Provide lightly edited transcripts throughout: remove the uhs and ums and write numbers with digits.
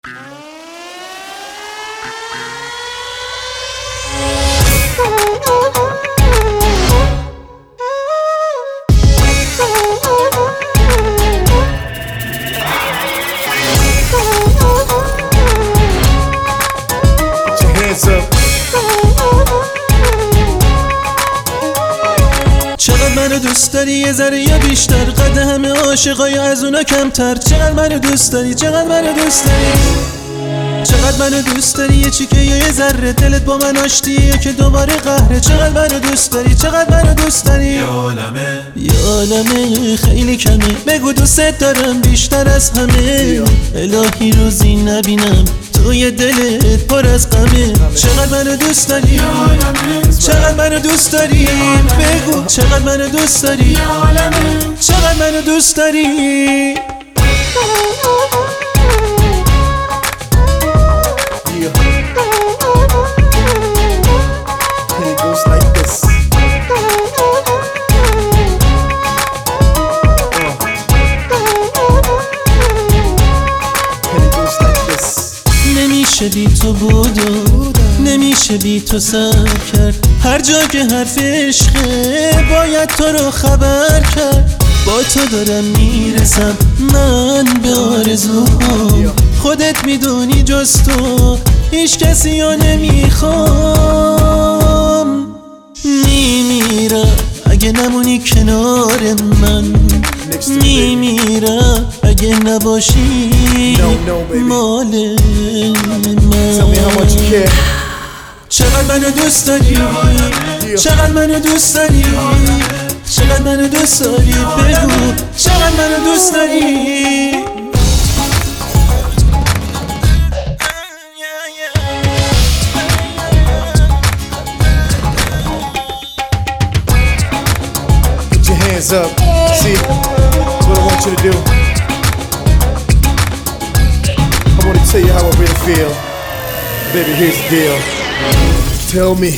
چقدر منو دوست داری یه ذره یا بیشتر، قد همه عاشقای از اونا کمتر. چقدر منو دوست داری، چقدر منو دوست داری، چقدر منو دوست داری یه چیکه یا یه ذره، دلت با من آشتیه که دوباره قهره. چقدر منو دوست داری، چقدر منو دوست داری، یه عالمه خیلی کمه. بگو دوست دارم بیشتر از همه، الهی روزی نبینم توی دلت پر از غمه. چقدر منو دوست داری، چقدر منو دوست داری، بگو چقدر منو دوست داری، چقدر منو دوست داری. نمیشه بی تو بود و نمیشه بی تو سر کرد. هر جا که حرف عشقه باید تو رو خبر کرد. با تو دارم میرسم من به آرزوها، خودت میدونی جز تو هیچ کسی رو نمیخوام. میمیرم اگه نمونی کنار من، میمیرم اگه نباشی مال من. چقدر منو دوست داری، چقدر منو دوست داری، چقدر منو دوست داری، بگو چقدر منو دوست داری. Hands up, see, that's what I want you to do. I want to tell you how I really feel. Baby, here's the deal. Tell me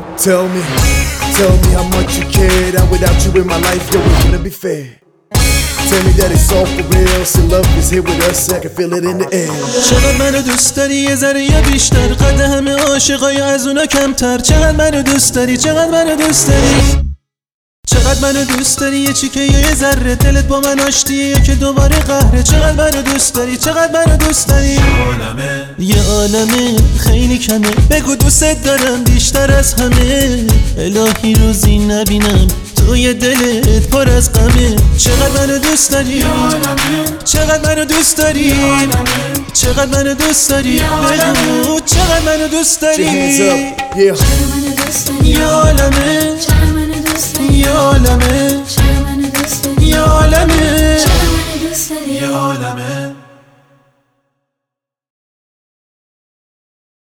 how much you care. That without you in my life, yo, it wouldn't be fair. Tell me that it's all for real, so love is here with us, I can feel it in the air. چقدر منو دوست داری یه ذره یا بیشتر، قد همه عاشقای از اونا کمتر. چقدر منو دوست داری، چقدر منو دوست داری، چقدر منو دوست داری یه چیکه یا یه ذره، دلت با من آشتیه که دوباره قهره. چقدر منو دوست داری، چقدر منو دوست داری، یه عالمه خیلی کمه. بگو دوست دارم بیشتر از همه، الهی روزی نبینم توی دلت پر از غمه. چقدر منو دوست داری، چقدر منو دوست داری، چقدر منو دوست داری، بگو چقدر منو دوست داری. یه عالمه، یه عالمه، یه عالمه، یه عالمه.